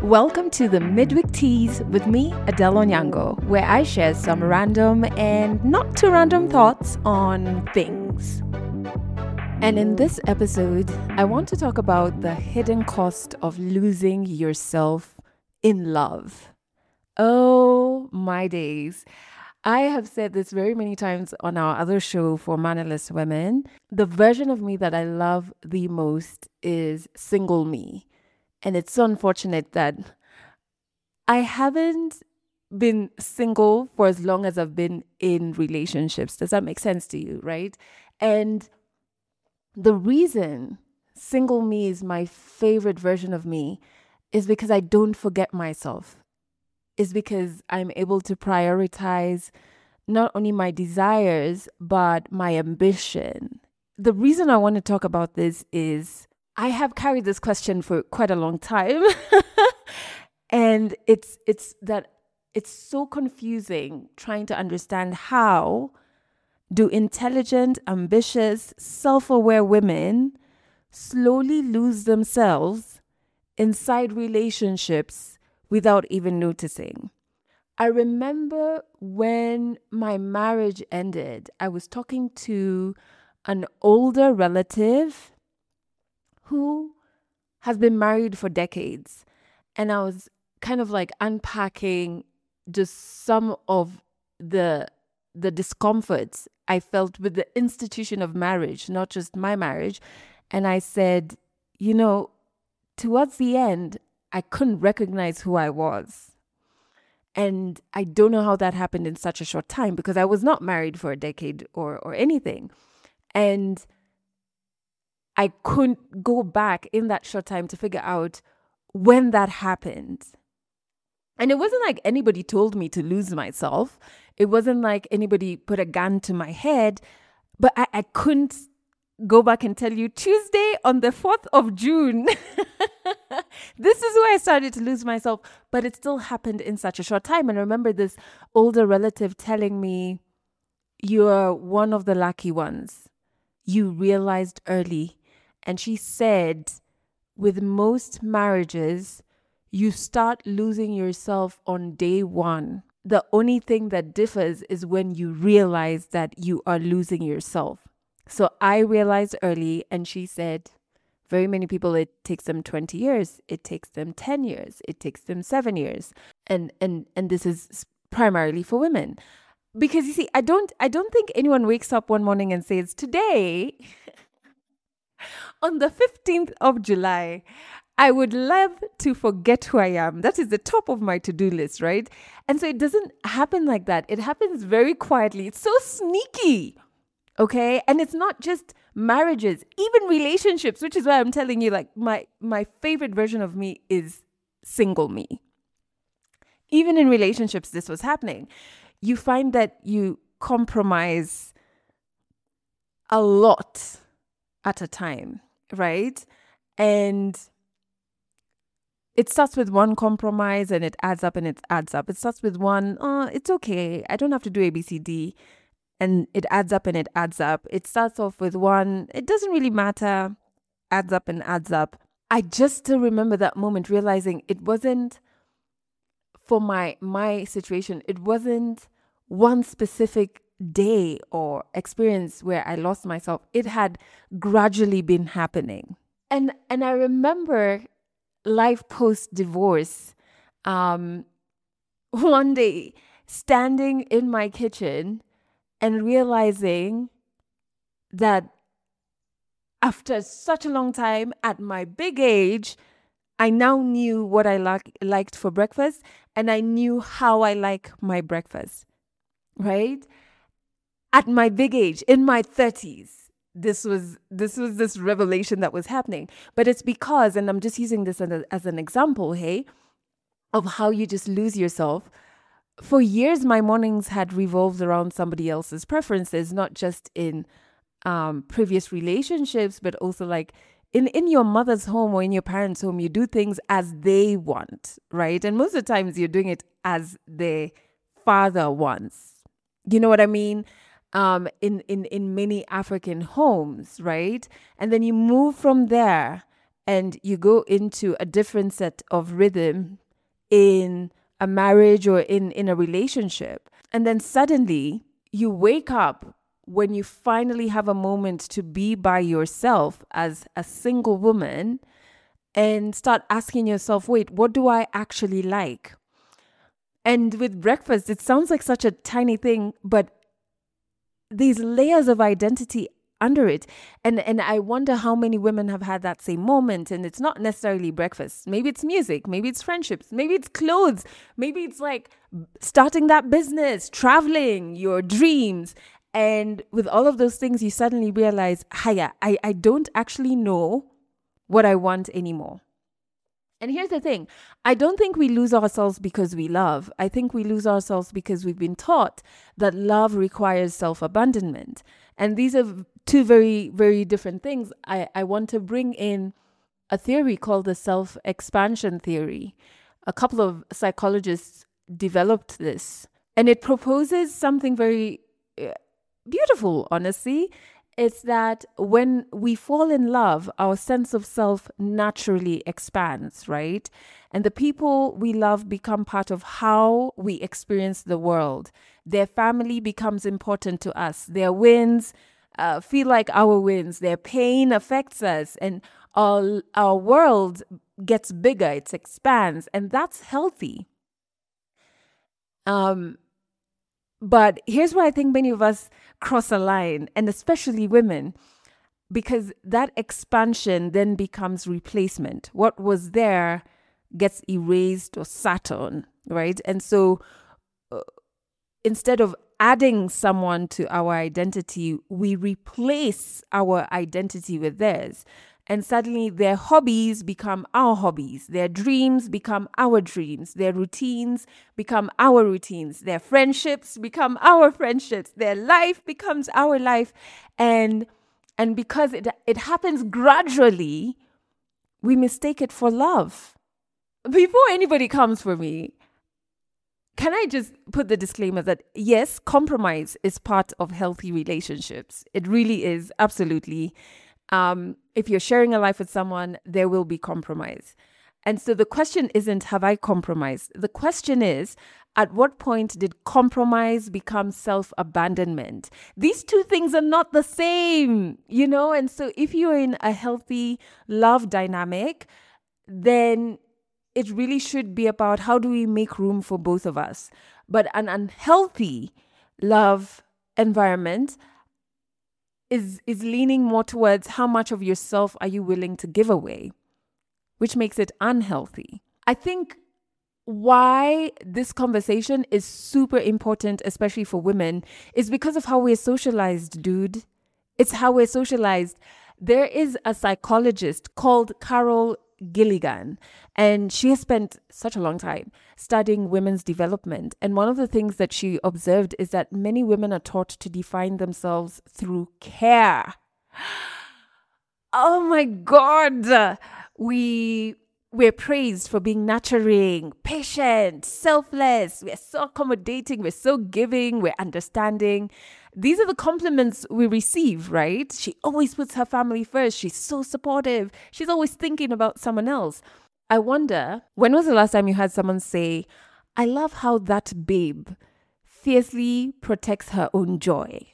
Welcome to the Midweek Teas with me, Adele Onyango, where I share some random and not too random thoughts on things. And in this episode, I want to talk about the hidden cost of losing yourself in love. Oh my days. I have said this very many times on our other show for Mannerless Women. The version of me that I love the most is single me. And it's so unfortunate that I haven't been single for as long as I've been in relationships. Does that make sense to you, right? And the reason single me is my favorite version of me is because I don't forget myself. Is because I'm able to prioritize not only my desires, but my ambition. The reason I want to talk about this is I have carried this question for quite a long time. And it's so confusing trying to understand how do intelligent, ambitious, self-aware women slowly lose themselves inside relationships without even noticing. I remember when my marriage ended, I was talking to an older relative who has been married for decades. And I was kind of like unpacking just some of the discomforts I felt with the institution of marriage, not just my marriage. And I said, towards the end, I couldn't recognize who I was. And I don't know how that happened in such a short time because I was not married for a decade or anything. And I couldn't go back in that short time to figure out when that happened. And it wasn't like anybody told me to lose myself. It wasn't like anybody put a gun to my head, but I couldn't go back and tell you Tuesday on the 4th of June. This is where I started to lose myself, but it still happened in such a short time. And I remember this older relative telling me, "You're one of the lucky ones. You realized early." And she said, with most marriages, you start losing yourself on day one. The only thing that differs is when you realize that you are losing yourself. So I realized early, and she said, very many people, it takes them 20 years. It takes them 10 years. It takes them 7 years. And this is primarily for women. Because you see, I don't think anyone wakes up one morning and says, today, on the 15th of July, I would love to forget who I am. That is the top of my to-do list, right? And so it doesn't happen like that. It happens very quietly. It's so sneaky, okay? And it's not just marriages, even relationships, which is why I'm telling you, like, my favorite version of me is single me. Even in relationships, this was happening. You find that you compromise a lot at a time, right? And it starts with one compromise and it adds up and it adds up. It starts with one, it's okay, I don't have to do A, B, C, D. And it adds up and it adds up. It starts off with one, it doesn't really matter, adds up and adds up. I just still remember that moment realizing it wasn't for my situation. It wasn't one specific day or experience where I lost myself. It had gradually been happening. And I remember life post-divorce, one day standing in my kitchen and realizing that after such a long time at my big age, I now knew what I liked for breakfast, and I knew how I like my breakfast, right? At my big age, in my 30s, this was this revelation that was happening. But it's because, and I'm just using this as an example, hey, of how you just lose yourself. For years, my mornings had revolved around somebody else's preferences, not just in previous relationships, but also like in your mother's home or in your parents' home, you do things as they want, right? And most of the times you're doing it as the father wants. You know what I mean? In many African homes, right? And then you move from there and you go into a different set of rhythm in a marriage or in a relationship. And then suddenly you wake up when you finally have a moment to be by yourself as a single woman and start asking yourself, wait, what do I actually like? And with breakfast, it sounds like such a tiny thing, but these layers of identity under it. And I wonder how many women have had that same moment. And it's not necessarily breakfast. Maybe it's music. Maybe it's friendships. Maybe it's clothes. Maybe it's like starting that business, traveling, your dreams. And with all of those things, you suddenly realize, I don't actually know what I want anymore. And here's the thing. I don't think we lose ourselves because we love. I think we lose ourselves because we've been taught that love requires self-abandonment. And these are two very, very different things. I want to bring in a theory called the self-expansion theory. A couple of psychologists developed this, and it proposes something very beautiful, honestly. It's that when we fall in love, our sense of self naturally expands, right? And the people we love become part of how we experience the world. Their family becomes important to us. Their wins feel like our wins. Their pain affects us. And our world gets bigger, it expands. And that's healthy. But here's where I think many of us cross a line, and especially women, because that expansion then becomes replacement. What was there gets erased or sat on, right? And so instead of adding someone to our identity, we replace our identity with theirs. And suddenly their hobbies become our hobbies. Their dreams become our dreams. Their routines become our routines. Their friendships become our friendships. Their life becomes our life. And because it happens gradually, we mistake it for love. Before anybody comes for me, can I just put the disclaimer that yes, compromise is part of healthy relationships. It really is, absolutely. If you're sharing a life with someone, there will be compromise. And so the question isn't, have I compromised? The question is, at what point did compromise become self-abandonment? These two things are not the same, you know? And so if you're in a healthy love dynamic, then it really should be about how do we make room for both of us. But an unhealthy love environment is leaning more towards how much of yourself are you willing to give away, which makes it unhealthy. I think why this conversation is super important, especially for women, is because of how we're socialized, dude. It's how we're socialized. There is a psychologist called Carol Gilligan, and she has spent such a long time studying women's development. And one of the things that she observed is that many women are taught to define themselves through care. Oh my God. We're praised for being nurturing, patient, selfless. We're so accommodating. We're so giving. We're understanding. These are the compliments we receive, right? She always puts her family first. She's so supportive. She's always thinking about someone else. I wonder, when was the last time you had someone say, I love how that babe fiercely protects her own joy?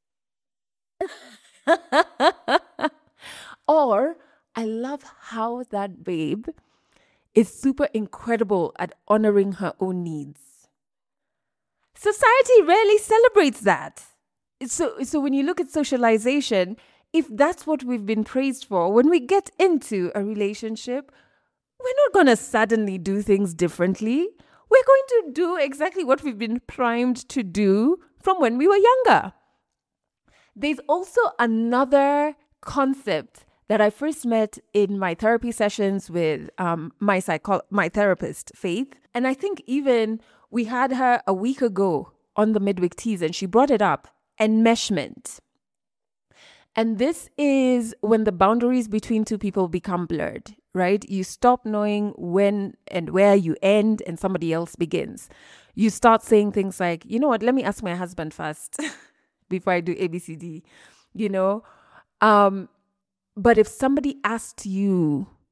Or, I love how that babe is super incredible at honoring her own needs. Society rarely celebrates that. So when you look at socialization, if that's what we've been praised for, when we get into a relationship, we're not going to suddenly do things differently. We're going to do exactly what we've been primed to do from when we were younger. There's also another concept that I first met in my therapy sessions with my therapist, Faith. And I think even we had her a week ago on the Midweek Teas, and she brought it up, enmeshment. And this is when the boundaries between two people become blurred, right? You stop knowing when and where you end and somebody else begins. You start saying things like, you know what, let me ask my husband first before I do ABCD, you know? But if somebody asked you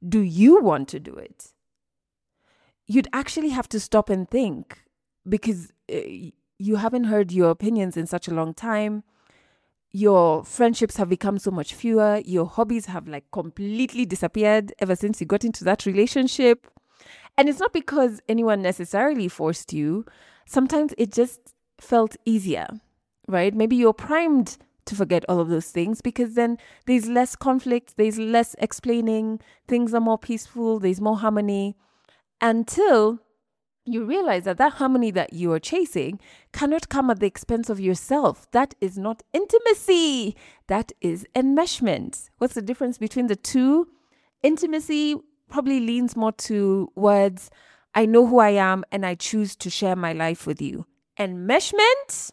do you want to do it? You'd actually have to stop and think, because you haven't heard your opinions in such a long time. Your friendships have become so much fewer. Your hobbies have like completely disappeared ever since you got into that relationship. And it's not because anyone necessarily forced you. Sometimes it just felt easier, right? Maybe you're primed to forget all of those things because then there's less conflict, there's less explaining, things are more peaceful, there's more harmony, until you realize that that harmony that you are chasing cannot come at the expense of yourself. That is not intimacy. That is enmeshment. What's the difference between the two? Intimacy probably leans more towards, I know who I am and I choose to share my life with you. Enmeshment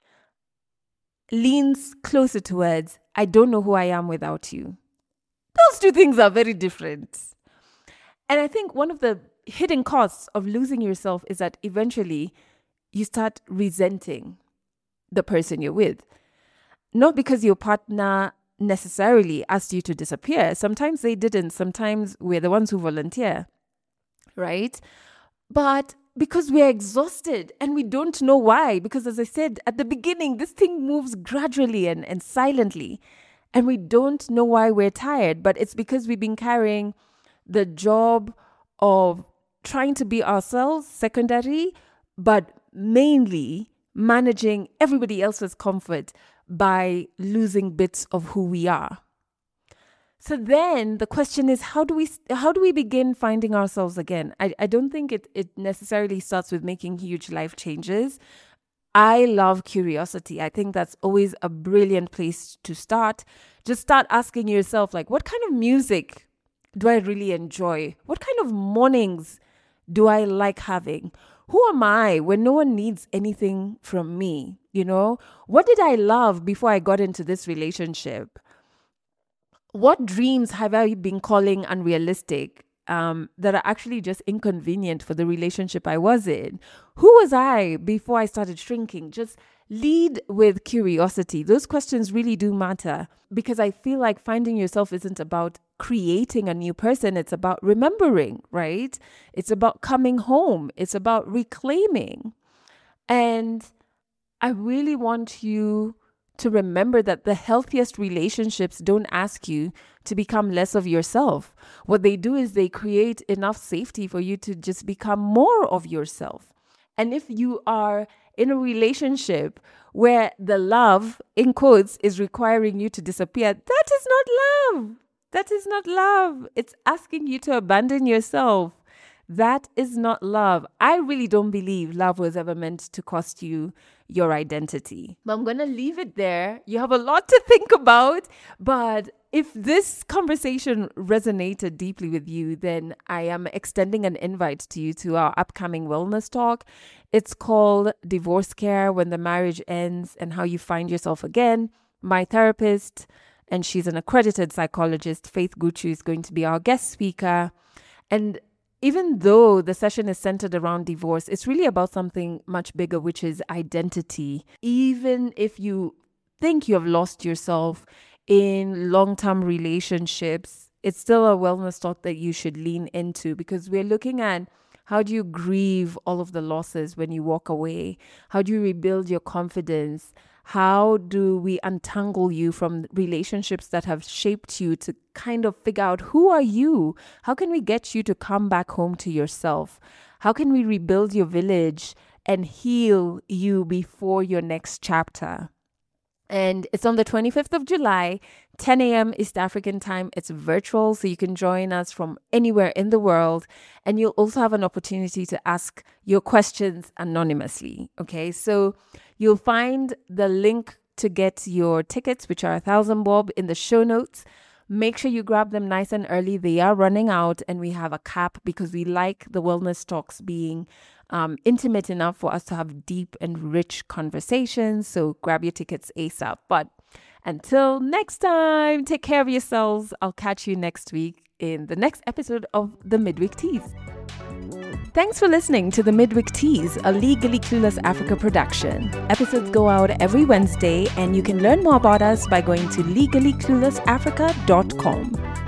leans closer towards, I don't know who I am without you. Those two things are very different. And I think one of the hidden costs of losing yourself is that eventually you start resenting the person you're with. Not because your partner necessarily asked you to disappear. Sometimes they didn't. Sometimes we're the ones who volunteer, right? But because we're exhausted and we don't know why. Because as I said at the beginning, this thing moves gradually and silently. And we don't know why we're tired. But it's because we've been carrying the job of trying to be ourselves, secondary, but mainly managing everybody else's comfort by losing bits of who we are. So then the question is, how do we begin finding ourselves again? I don't think it necessarily starts with making huge life changes. I love curiosity. I think that's always a brilliant place to start. Just start asking yourself, like, what kind of music do I really enjoy? What kind of mornings do I like having? Who am I when no one needs anything from me? You know, what did I love before I got into this relationship? What dreams have I been calling unrealistic that are actually just inconvenient for the relationship I was in? Who was I before I started shrinking? Just lead with curiosity. Those questions really do matter, because I feel like finding yourself isn't about creating a new person. It's about remembering, right? It's about coming home. It's about reclaiming. And I really want you to remember that the healthiest relationships don't ask you to become less of yourself. What they do is they create enough safety for you to just become more of yourself. And if you are in a relationship where the love, in quotes, is requiring you to disappear, that is not love. That is not love. It's asking you to abandon yourself. That is not love. I really don't believe love was ever meant to cost you your identity. But I'm going to leave it there. You have a lot to think about. But if this conversation resonated deeply with you, then I am extending an invite to you to our upcoming wellness talk. It's called Divorce Care: When the Marriage Ends and How You Find Yourself Again. My therapist, and she's an accredited psychologist, Faith Guchu, is going to be our guest speaker. And even though the session is centered around divorce, it's really about something much bigger, which is identity. Even if you think you have lost yourself in long-term relationships, it's still a wellness talk that you should lean into, because we're looking at how do you grieve all of the losses when you walk away? How do you rebuild your confidence? How do we untangle you from relationships that have shaped you to kind of figure out who are you? How can we get you to come back home to yourself? How can we rebuild your village and heal you before your next chapter? And it's on the 25th of July, 10 a.m. East African time. It's virtual, so you can join us from anywhere in the world. And you'll also have an opportunity to ask your questions anonymously. Okay, so you'll find the link to get your tickets, which are 1,000 bob, in the show notes. Make sure you grab them nice and early. They are running out, and we have a cap because we like the wellness talks being intimate enough for us to have deep and rich conversations. So grab your tickets ASAP. But until next time, take care of yourselves. I'll catch you next week in the next episode of the Midweek Tease. Thanks for listening to the Midweek Tease, a Legally Clueless Africa production. Episodes go out every Wednesday, and you can learn more about us by going to legallycluelessafrica.com.